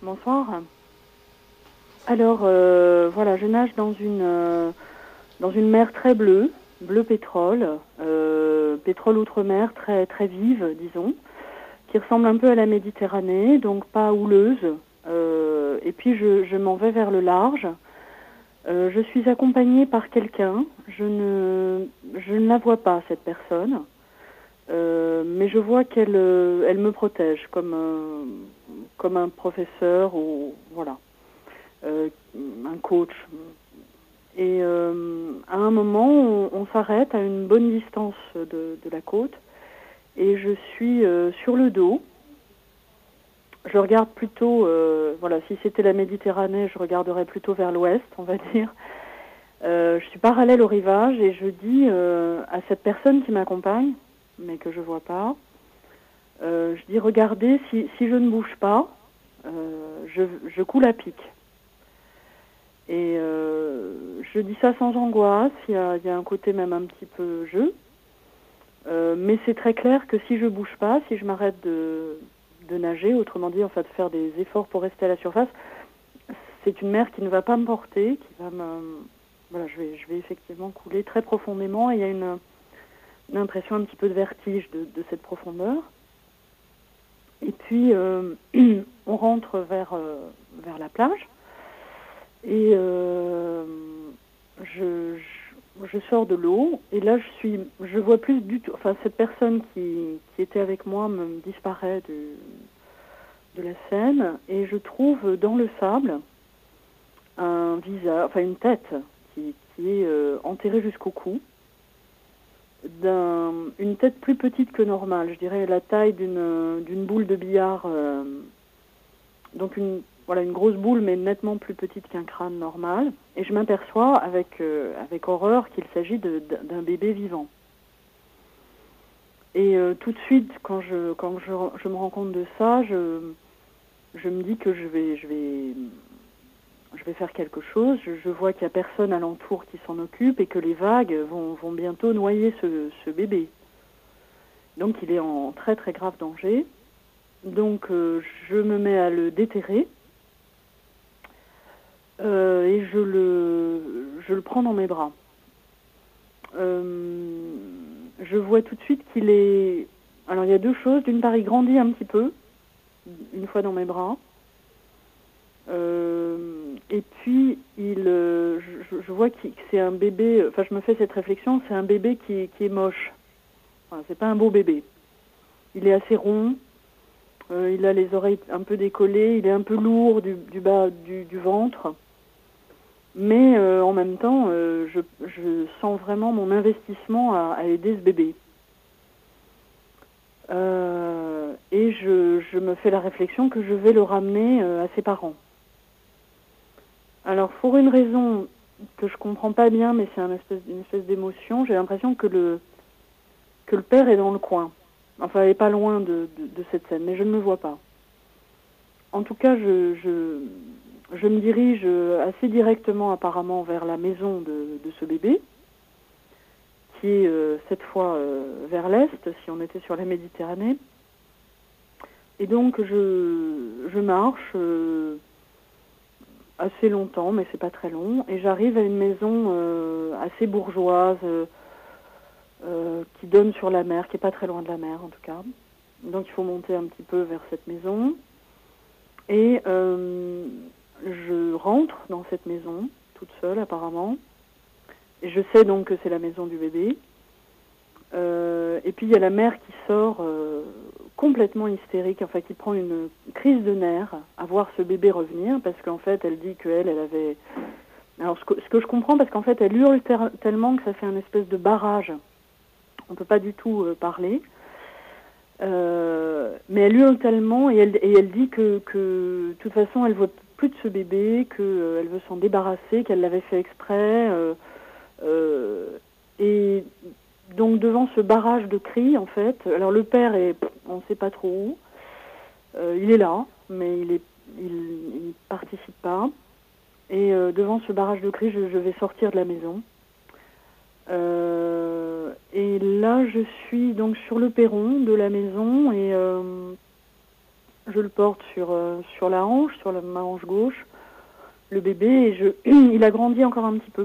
Bonsoir. Alors, voilà, je nage dans une mer très bleue, bleu pétrole, pétrole outre-mer très, très vive, disons, qui ressemble un peu à la Méditerranée, donc pas houleuse. Et puis, je m'en vais vers le large. Je suis accompagnée par quelqu'un. Je ne la vois pas, cette personne. Mais je vois elle me protège comme un professeur ou voilà, un coach. Et à un moment, on s'arrête à une bonne distance de la côte et je suis sur le dos. Je regarde plutôt, voilà, si c'était la Méditerranée, je regarderais plutôt vers l'ouest, on va dire. Je suis parallèle au rivage et je dis à cette personne qui m'accompagne, mais que je vois pas, je dis regardez, si je ne bouge pas, je coule à pic. Et je dis ça sans angoisse, il y a un côté même un petit peu jeu. Mais c'est très clair que si je bouge pas, si je m'arrête de nager, autrement dit, en fait, faire des efforts pour rester à la surface, c'est une mer qui ne va pas me porter, qui va me... Voilà, je vais effectivement couler très profondément et il y a une impression un petit peu de vertige de cette profondeur. Et puis, on rentre vers la plage et je sors de l'eau et là je vois plus du tout, enfin cette personne qui était avec moi me disparaît de la scène et je trouve dans le sable un visage, enfin une tête qui est enterrée jusqu'au cou, une tête plus petite que normale, je dirais la taille d'une boule de billard, donc voilà, une grosse boule, mais nettement plus petite qu'un crâne normal. Et je m'aperçois avec horreur qu'il s'agit d'un bébé vivant. Et tout de suite, quand je me rends compte de ça, je me dis que je vais faire quelque chose. Je vois qu'il n'y a personne alentour qui s'en occupe et que les vagues vont bientôt noyer ce bébé. Donc il est en très très grave danger. Donc je me mets à le déterrer. Et je le prends dans mes bras. Je vois tout de suite qu'il est... Alors il y a deux choses. D'une part, il grandit un petit peu, une fois dans mes bras. Et puis, je vois que c'est un bébé... Enfin, je me fais cette réflexion, c'est un bébé qui est moche. Enfin, c'est pas un beau bébé. Il est assez rond. Il a les oreilles un peu décollées. Il est un peu lourd du bas du ventre. Mais en même temps, je sens vraiment mon investissement à aider ce bébé. Et je me fais la réflexion que je vais le ramener à ses parents. Alors, pour une raison que je comprends pas bien, mais c'est une espèce d'émotion, j'ai l'impression que le père est dans le coin. Enfin, il n'est pas loin de cette scène, mais je ne le vois pas. En tout cas, je me dirige assez directement apparemment vers la maison de ce bébé, qui est cette fois vers l'est, si on était sur la Méditerranée. Et donc je marche assez longtemps, mais c'est pas très long, et j'arrive à une maison assez bourgeoise qui donne sur la mer, qui est pas très loin de la mer en tout cas. Donc il faut monter un petit peu vers cette maison. Et je rentre dans cette maison, toute seule apparemment. Et je sais donc que c'est la maison du bébé. Et puis il y a la mère qui sort complètement hystérique, enfin qui prend une crise de nerfs à voir ce bébé revenir, parce qu'en fait elle dit qu'elle avait... Alors ce que je comprends, parce qu'en fait elle hurle tellement que ça fait un espèce de barrage. On ne peut pas du tout parler. Mais elle hurle tellement et elle dit que de toute façon elle ne veut plus de ce bébé, qu'elle veut s'en débarrasser, qu'elle l'avait fait exprès. Et donc devant ce barrage de cris, en fait, alors le père on ne sait pas trop où, il est là, mais il participe pas. Et devant ce barrage de cris, je vais sortir de la maison. Et là, je suis donc sur le perron de la maison et Je le porte sur la hanche, ma hanche gauche, le bébé, et il a grandi encore un petit peu.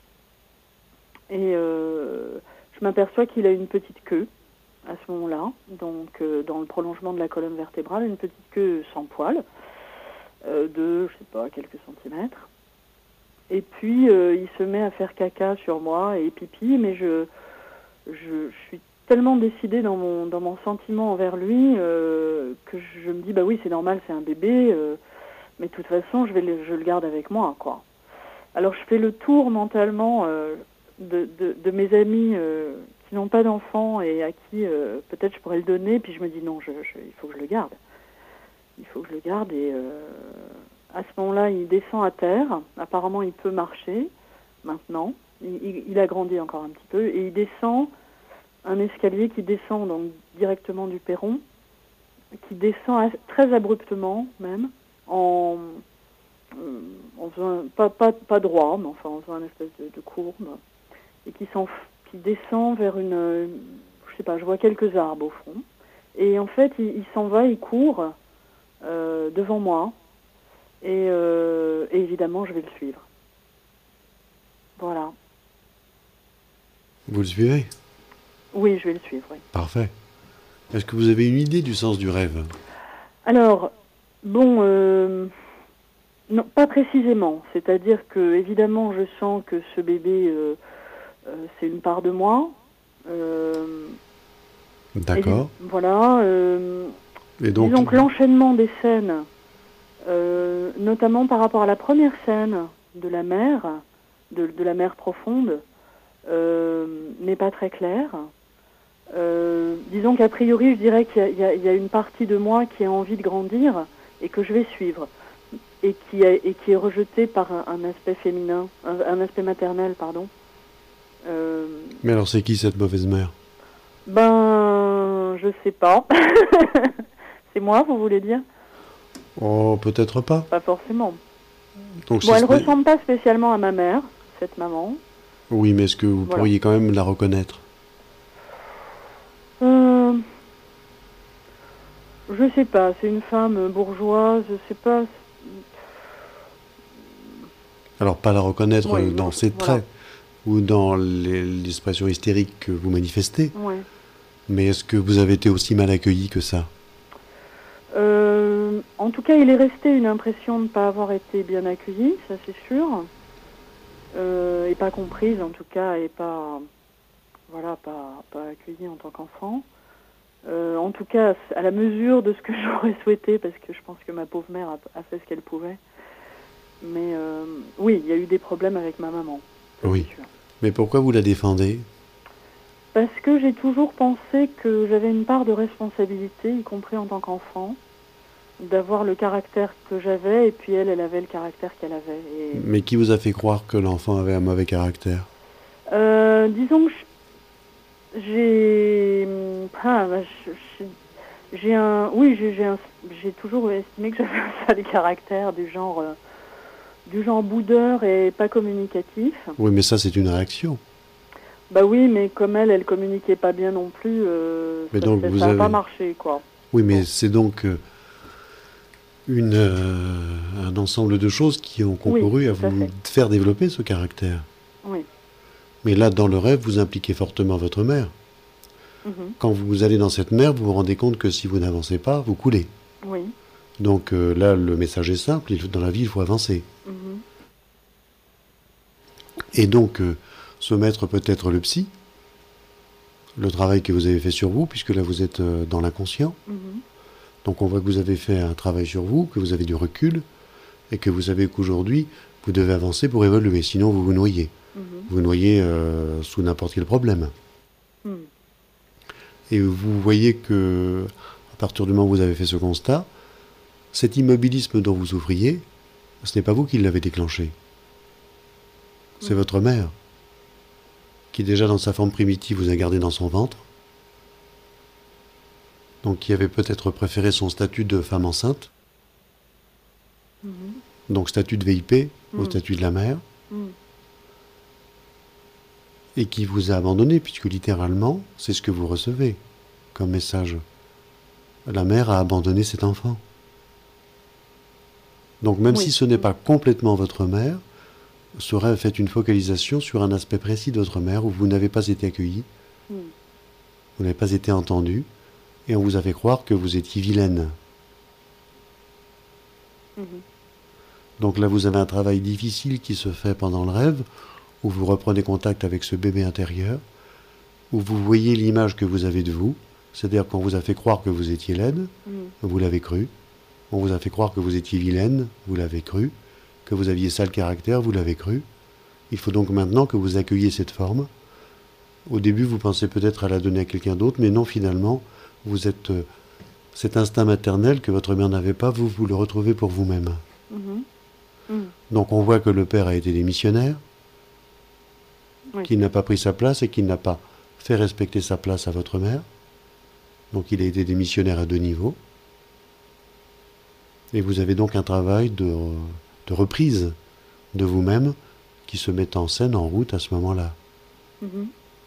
Et je m'aperçois qu'il a une petite queue à ce moment-là, donc dans le prolongement de la colonne vertébrale, une petite queue sans poils, de, je sais pas, quelques centimètres. Et puis, il se met à faire caca sur moi et pipi, mais je suis tellement décidée dans mon sentiment envers lui que je me dis, bah oui, c'est normal, c'est un bébé, mais de toute façon, je le garde avec moi, quoi. Alors, je fais le tour mentalement de mes amis qui n'ont pas d'enfants et à qui peut-être je pourrais le donner, puis je me dis, non, il faut que je le garde. Il faut que je le garde, et à ce moment-là, il descend à terre. Apparemment, il peut marcher maintenant. Il a grandi encore un petit peu, et il descend un escalier qui descend donc directement du perron, qui descend très abruptement même, en faisant pas droit, mais enfin en faisant une espèce de courbe, et qui descend vers je sais pas, je vois quelques arbres au fond, et en fait il s'en va, il court devant moi, et évidemment je vais le suivre. Voilà. Vous le suivez? Oui, je vais le suivre, oui. Parfait. Est-ce que vous avez une idée du sens du rêve? Alors, bon, non, pas précisément. C'est-à-dire que, évidemment, je sens que ce bébé, c'est une part de moi. D'accord. Voilà. Et donc, disons que l'enchaînement des scènes, notamment par rapport à la première scène de la mer, de la mer profonde, n'est pas très clair. Disons qu'a priori, je dirais qu'il y a une partie de moi qui a envie de grandir et que je vais suivre, et qui est rejetée par un aspect féminin, un aspect maternel, pardon. mais alors c'est qui cette mauvaise mère? Ben, je sais pas. C'est moi, vous voulez dire? Oh, peut-être pas. Pas forcément. Donc, Bon, elle ressemble pas spécialement à ma mère, cette maman. Oui, mais est-ce que vous pourriez quand même la reconnaître? Je sais pas, c'est une femme bourgeoise, je sais pas. Alors, pas la reconnaître dans ses traits ou dans l'expression hystérique que vous manifestez, mais est-ce que vous avez été aussi mal accueilli que ça? En tout cas, il est resté une impression de ne pas avoir été bien accueilli, ça c'est sûr, et pas comprise en tout cas, et pas accueillie en tant qu'enfant. En tout cas, à la mesure de ce que j'aurais souhaité, parce que je pense que ma pauvre mère a fait ce qu'elle pouvait. Mais oui, il y a eu des problèmes avec ma maman. Oui. Mais pourquoi vous la défendez? Parce que j'ai toujours pensé que j'avais une part de responsabilité, y compris en tant qu'enfant, d'avoir le caractère que j'avais, et puis elle avait le caractère qu'elle avait. Mais qui vous a fait croire que l'enfant avait un mauvais caractère? Disons que j'ai toujours estimé que j'avais un sale caractère du genre boudeur et pas communicatif. Oui, mais ça c'est une réaction. Bah oui, mais comme elle communiquait pas bien non plus, ça n'a pas marché, quoi. Oui, mais c'est donc un ensemble de choses qui ont concouru à vous faire développer ce caractère. Oui. Mais là, dans le rêve, vous impliquez fortement votre mère. Quand vous allez dans cette mer, vous vous rendez compte que si vous n'avancez pas, vous coulez. Oui. Donc là, le message est simple, dans la vie, il faut avancer. Et donc, ce maître peut être le psy, le travail que vous avez fait sur vous, puisque là, vous êtes dans l'inconscient. Donc on voit que vous avez fait un travail sur vous, que vous avez du recul, et que vous savez qu'aujourd'hui, vous devez avancer pour évoluer, sinon vous vous noyez. Vous noyez sous n'importe quel problème. Et vous voyez que, à partir du moment où vous avez fait ce constat, cet immobilisme dont vous souffriez, ce n'est pas vous qui l'avez déclenché. C'est votre mère, qui déjà dans sa forme primitive vous a gardé dans son ventre, donc qui avait peut-être préféré son statut de femme enceinte, donc statut de VIP au statut de la mère, et qui vous a abandonné, puisque littéralement, c'est ce que vous recevez comme message. La mère a abandonné cet enfant. Donc même si Oui. ce n'est pas complètement votre mère, ce rêve fait une focalisation sur un aspect précis de votre mère où vous n'avez pas été accueilli, Mm. vous n'avez pas été entendu, et on vous a fait croire que vous étiez vilaine. Mhm. Donc là, vous avez un travail difficile qui se fait pendant le rêve, où vous reprenez contact avec ce bébé intérieur, où vous voyez l'image que vous avez de vous, c'est-à-dire qu'on vous a fait croire que vous étiez laide, Mm. vous l'avez cru, on vous a fait croire que vous étiez vilaine, vous l'avez cru, que vous aviez sale caractère, vous l'avez cru. Il faut donc maintenant que vous accueilliez cette forme. Au début, vous pensez peut-être à la donner à quelqu'un d'autre, mais non, finalement, vous êtes cet instinct maternel que votre mère n'avait pas, vous le retrouvez pour vous-même. Mhm. Mm. Donc on voit que le père a été démissionnaire, Oui. qu'il n'a pas pris sa place et qu'il n'a pas fait respecter sa place à votre mère. Donc il a été démissionnaire à 2 niveaux. Et vous avez donc un travail de reprise de vous-même qui se met en scène, en route à ce moment-là. Mhm.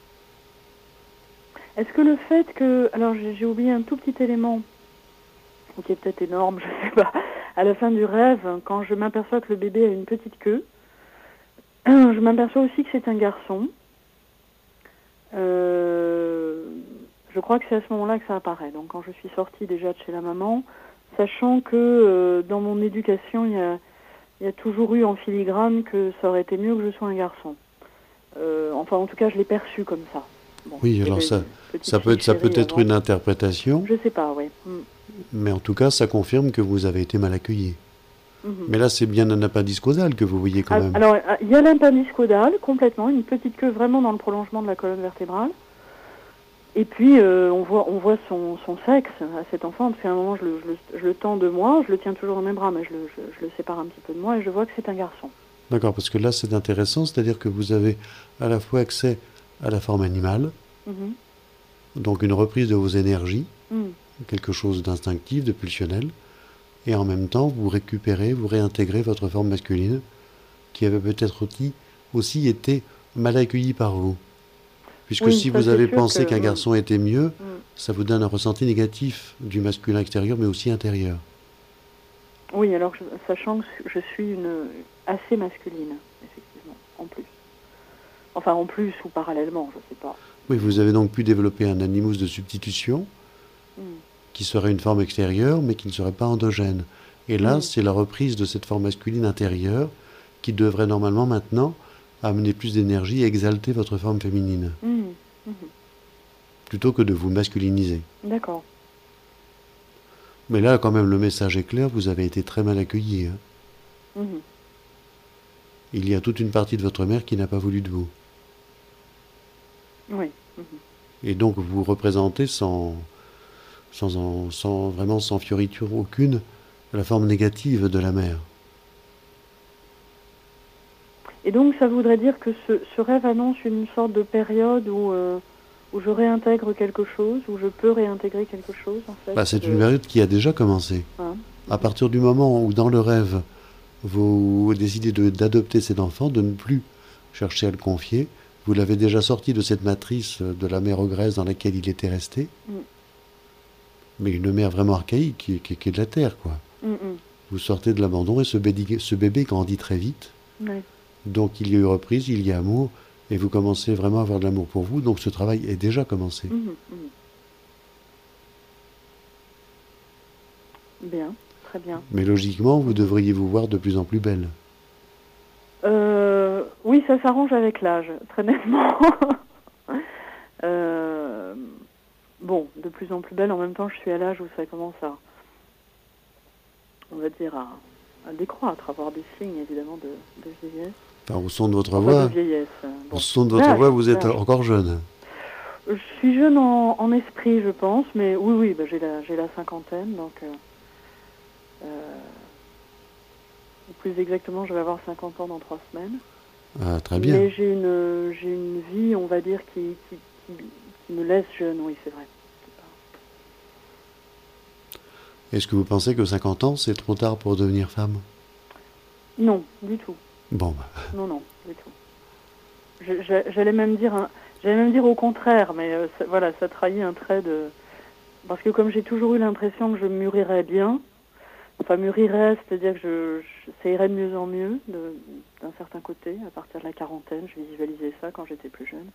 Est-ce que le fait que... Alors j'ai oublié un tout petit élément, qui est peut-être énorme, je ne sais pas. À la fin du rêve, quand je m'aperçois que le bébé a une petite queue, je m'aperçois aussi que c'est un garçon. Je crois que c'est à ce moment-là que ça apparaît. Donc quand je suis sortie déjà de chez la maman, sachant que dans mon éducation, il y a toujours eu en filigrane que ça aurait été mieux que je sois un garçon. Enfin, en tout cas, je l'ai perçu comme ça. Bon, Oui, alors j'avais une petite ça peut fille chérie être avant. une interprétation, Je sais pas, oui. mais en tout cas, ça confirme que vous avez été mal accueilli. Mhm. Mais là, c'est bien un appendice causal que vous voyez quand même. Alors, il y a l'appendice caudal, complètement, une petite queue vraiment dans le prolongement de la colonne vertébrale. Et puis, on voit son sexe à cet enfant, parce qu'à un moment, je le tends de moi, je le tiens toujours dans mes bras, mais je le sépare un petit peu de moi, et je vois que c'est un garçon. D'accord, parce que là, c'est intéressant, c'est-à-dire que vous avez à la fois accès à la forme animale, Mhm. donc une reprise de vos énergies, Mm. quelque chose d'instinctif, de pulsionnel, et en même temps, vous récupérez, vous réintégrez votre forme masculine, qui avait peut-être aussi été mal accueillie par vous. Puisque Oui, si ça vous c'est avez sûr pensé que... qu'un garçon était mieux, Mm. ça vous donne un ressenti négatif du masculin extérieur, mais aussi intérieur. Oui, alors sachant que je suis assez masculine, effectivement, en plus. Enfin, en plus ou parallèlement, je sais pas. Oui, vous avez donc pu développer un animus de substitution, Mm. qui serait une forme extérieure, mais qui ne serait pas endogène. Et là, c'est la reprise de cette forme masculine intérieure qui devrait normalement maintenant amener plus d'énergie et exalter votre forme féminine, Mm. Mhm. plutôt que de vous masculiniser. D'accord. Mais là, quand même, le message est clair, vous avez été très mal accueilli. Hein. Mhm. Il y a toute une partie de votre mère qui n'a pas voulu de vous. Oui. Mhm. Et donc, vous représentez vraiment sans fioriture aucune la forme négative de la mère. Et donc, ça voudrait dire que ce rêve annonce une sorte de période où je réintègre quelque chose, où je peux réintégrer quelque chose, en fait. C'est une période qui a déjà commencé. Hein. À partir du moment où, dans le rêve, vous décidez d'adopter cet enfant, de ne plus chercher à le confier, vous l'avez déjà sorti de cette matrice de la mère ogresse dans laquelle il était resté, mais une mère vraiment archaïque qui est de la terre, quoi. Vous sortez de l'abandon et ce bébé grandit très vite. Ouais. Donc il y a eu reprise, il y a amour, et vous commencez vraiment à avoir de l'amour pour vous, donc ce travail est déjà commencé. Bien, très bien. Mais logiquement, vous devriez vous voir de plus en plus belle. Oui, ça s'arrange avec l'âge, très nettement. Bon, de plus en plus belle, en même temps, je suis à l'âge où ça commence à, on va dire, à décroître, à avoir des signes, évidemment, de vieillesse. Enfin, au son de votre Enfin, voix, de vieillesse. Bon. au son de votre voix, vous êtes encore jeune. Je suis jeune en esprit, je pense, mais oui, bah, j'ai la cinquantaine, donc... plus exactement, je vais avoir 50 ans dans 3 semaines. Ah, très bien. Mais j'ai une vie, on va dire, qui me laisse jeune, oui, c'est vrai. Est-ce que vous pensez que 50 ans, c'est trop tard pour devenir femme? Non, du tout. Bon, Non, du tout. J'allais même dire au contraire, mais voilà, ça trahit un trait de... Parce que comme j'ai toujours eu l'impression que je mûrirais bien, enfin, mûrirait, c'est-à-dire que ça irait de mieux en mieux, d'un certain côté, à partir de la quarantaine. Je visualisais ça quand j'étais plus jeune.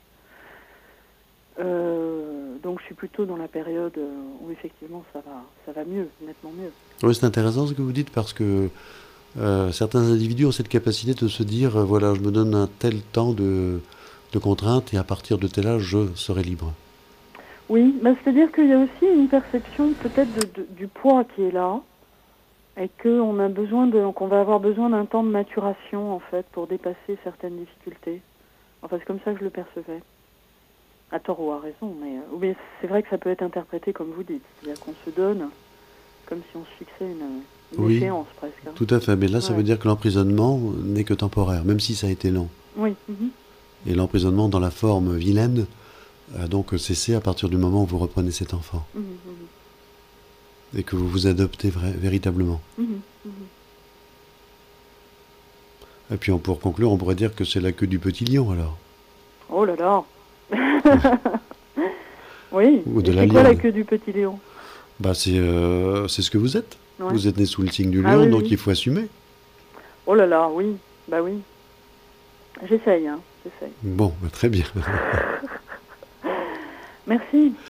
Donc je suis plutôt dans la période où effectivement ça va mieux, nettement mieux. Oui, c'est intéressant ce que vous dites parce que certains individus ont cette capacité de se dire voilà, je me donne un tel temps de contraintes et à partir de tel âge, je serai libre. Oui, bah, c'est-à-dire qu'il y a aussi une perception peut-être du poids qui est là et qu'on va avoir besoin d'un temps de maturation en fait pour dépasser certaines difficultés. Enfin, c'est comme ça que je le percevais. À tort ou à raison, mais c'est vrai que ça peut être interprété comme vous dites. C'est-à-dire qu'on se donne comme si on se fixait une Oui, échéance presque. Hein. tout à fait. Mais là, ça Ouais. veut dire que l'emprisonnement n'est que temporaire, même si ça a été long. Oui. Et l'emprisonnement dans la forme vilaine a donc cessé à partir du moment où vous reprenez cet enfant. Et que vous vous adoptez véritablement. Et puis pour conclure, on pourrait dire que c'est la queue du petit lion alors. Oh là là. Oui. Ou de la c'est quoi lionne. la queue du petit lion? Bah c'est ce que vous êtes. Ouais. Vous êtes né sous le signe du lion, oui, donc oui. il faut assumer. Oh là là, oui. Bah oui. J'essaye, hein. J'essaye. Bon, bah très bien. Merci.